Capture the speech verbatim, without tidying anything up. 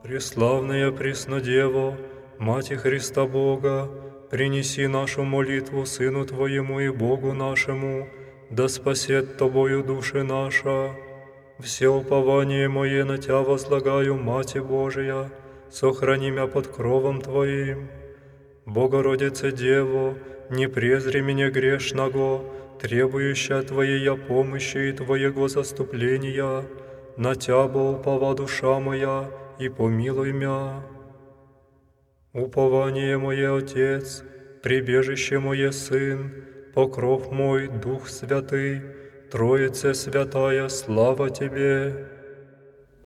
Преславная Преснодево, Мати Христа Бога, принеси нашу молитву Сыну Твоему и Богу нашему, да спасет Тобою души наша. Все упование мое на Тя возлагаю, Мати Божия, сохрани мя под кровом Твоим. Богородице Дево, не презри меня грешного, требующая Твоей помощи и Твоего заступления, на Тя бо упова душа моя, и помилуй мя. Упование мое Отец, прибежище мое Сын, покров мой Дух Святый, Троице Святая, слава Тебе.